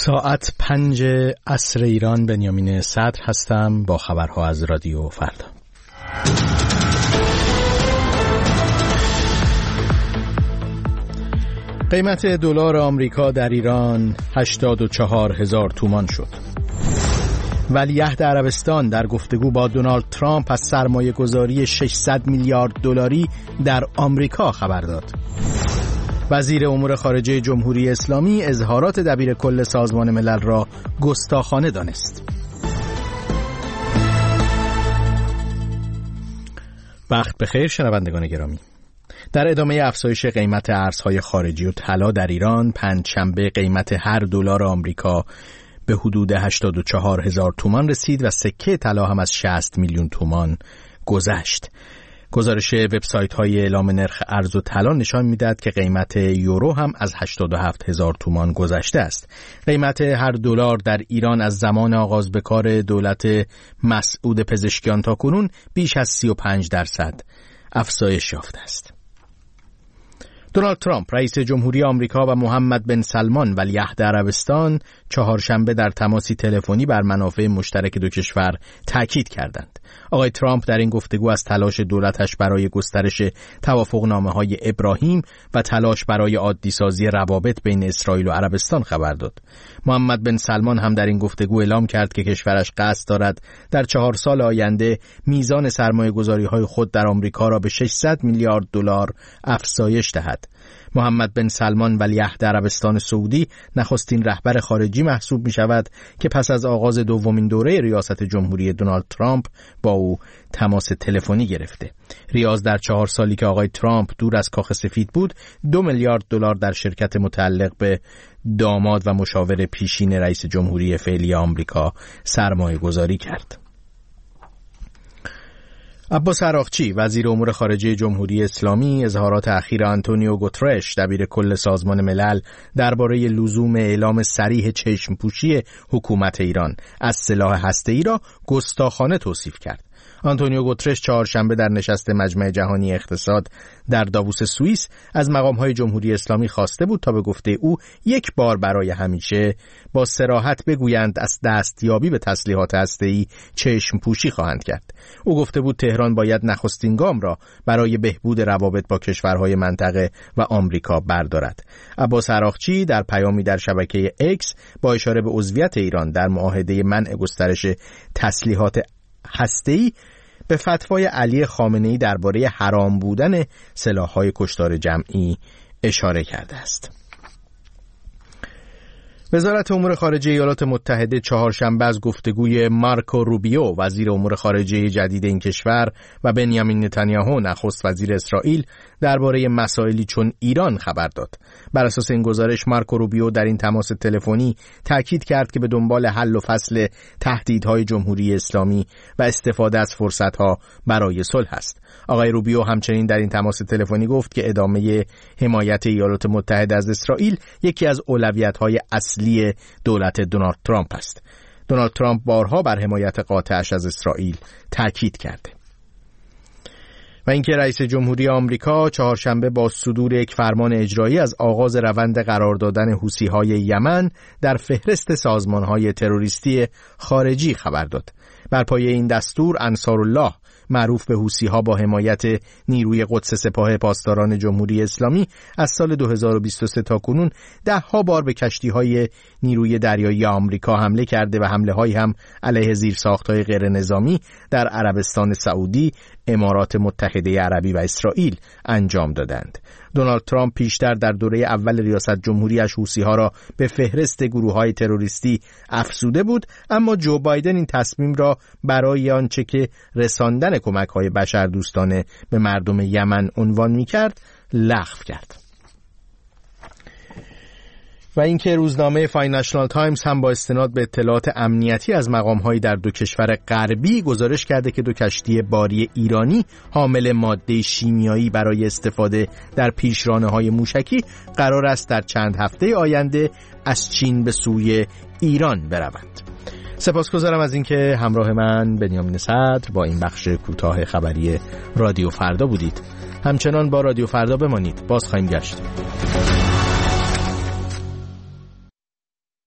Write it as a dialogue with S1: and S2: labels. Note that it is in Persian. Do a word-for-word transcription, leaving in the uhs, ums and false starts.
S1: ساعت پنج عصر ایران. بنیامین صدر هستم با خبرها از رادیو فردا. قیمت دلار آمریکا در ایران هشتاد و چهار هزار تومان شد. ولیعهد عربستان در گفتگو با دونالد ترامپ از سرمایه گذاری ششصد میلیارد دلاری در آمریکا خبر داد. وزیر امور خارجه جمهوری اسلامی اظهارات دبیر کل سازمان ملل را گستاخانه دانست. وقت بخیر شنوندگان گرامی. در ادامه افزایش قیمت ارزهای خارجی و طلا در ایران، پنجشنبه قیمت هر دلار آمریکا به حدود هشتاد و چهار هزار تومان رسید و سکه طلا هم از شصت میلیون تومان گذشت. گزارش وبسایت‌های اعلام نرخ ارز و طلا نشان می‌دهد که قیمت یورو هم از هشتاد و هفت هزار تومان گذشته است. قیمت هر دلار در ایران از زمان آغاز به کار دولت مسعود پزشکیان تا کنون بیش از سی و پنج درصد افزایش یافته است. دونالد ترامپ رئیس جمهوری آمریکا و محمد بن سلمان ولیعهد عربستان چهارشنبه در تماسی تلفنی بر منافع مشترک دو کشور تاکید کردند. آقای ترامپ در این گفتگو از تلاش دولتش برای گسترش توافقنامه‌های ابراهیم و تلاش برای عادی‌سازی روابط بین اسرائیل و عربستان خبر داد. محمد بن سلمان هم در این گفتگو اعلام کرد که کشورش قصد دارد در چهار سال آینده میزان سرمایه‌گذاری‌های خود در آمریکا را به ششصد میلیارد دلار افزایش دهد. محمد بن سلمان ولیعهد عربستان سعودی نخستین رهبر خارجی محسوب می شود که پس از آغاز دومین دوره ریاست جمهوری دونالد ترامپ با او تماس تلفنی گرفته. ریاض در چهار سالی که آقای ترامپ دور از کاخ سفید بود دو میلیارد دلار در شرکت متعلق به داماد و مشاور پیشین رئیس جمهوری فعلی آمریکا سرمایه گذاری کرد. عباس عراقچی وزیر امور خارجه جمهوری اسلامی اظهارات اخیر آنتونیو گوترش دبیر کل سازمان ملل درباره لزوم اعلام صریح چشمپوشی حکومت ایران از سلاح هسته‌ای را گستاخانه توصیف کرد. آنتونیو گوترش چهارشنبه در نشست مجمع جهانی اقتصاد در داووس سوئیس از مقام‌های جمهوری اسلامی خواسته بود تا به گفته او یک بار برای همیشه با صراحت بگویند از دستیابی به تسلیحات هسته‌ای چشم پوشی خواهند کرد. او گفته بود تهران باید نخستین گام را برای بهبود روابط با کشورهای منطقه و آمریکا بردارد. عباس عراقچی در پیامی در شبکه اکس با اشاره به عضویت ایران در معاهده منع گسترش تسلیحات هسته‌ای به فتوای علی خامنه‌ای درباره حرام بودن سلاح‌های کشتار جمعی اشاره کرده است. وزارت امور خارجه ایالات متحده چهارشنبه از گفتگوی مارکو روبیو وزیر امور خارجه جدید این کشور و بنیامین نتانیاهو نخست وزیر اسرائیل درباره مسائلی چون ایران خبر داد. بر اساس این گزارش مارکو روبیو در این تماس تلفنی تاکید کرد که به دنبال حل و فصل تهدیدهای جمهوری اسلامی و استفاده از فرصتها برای صلح است. آقای روبیو همچنین در این تماس تلفنی گفت که ادامه حمایت ایالات متحده از اسرائیل یکی از اولویت‌های اصلی دولت دونالد ترامپ است. دونالد ترامپ بارها بر حمایت قاطعش از اسرائیل تاکید کرده. و اینکه رئیس جمهوری آمریکا چهارشنبه با صدور یک فرمان اجرایی از آغاز روند قرار دادن حوثی‌های یمن در فهرست سازمان‌های تروریستی خارجی خبر داد. بر پایه این دستور انصارالله معروف به حوثی‌ها با حمایت نیروی قدس سپاه پاسداران جمهوری اسلامی از سال دو هزار و بیست و سه تا کنون ده ها بار به کشتی‌های نیروی دریایی آمریکا حمله کرده و حمله‌هایی هم علیه زیرساخت‌های غیر نظامی در عربستان سعودی، امارات متحده عربی و اسرائیل انجام دادند. دونالد ترامپ پیشتر در دوره اول ریاست جمهوریش حوثی‌ها را به فهرست گروه‌های تروریستی افزوده بود، اما جو بایدن این تصمیم را برای آنچه که رساندن کمک‌های بشردوستانه به مردم یمن عنوان می‌کرد لغو کرد. و اینکه روزنامه فاینانشال تایمز هم با استناد به اطلاعات امنیتی از مقام‌هایی در دو کشور غربی گزارش کرده که دو کشتی باری ایرانی حامل ماده شیمیایی برای استفاده در پیشرانه‌های موشکی قرار است در چند هفته آینده از چین به سوی ایران بروند. سپاسگزارم از اینکه همراه من بنیامین صدر با این بخش کوتاه خبری رادیو فردا بودید. همچنان با رادیو فردا بمانید. باز خواهیم گشت.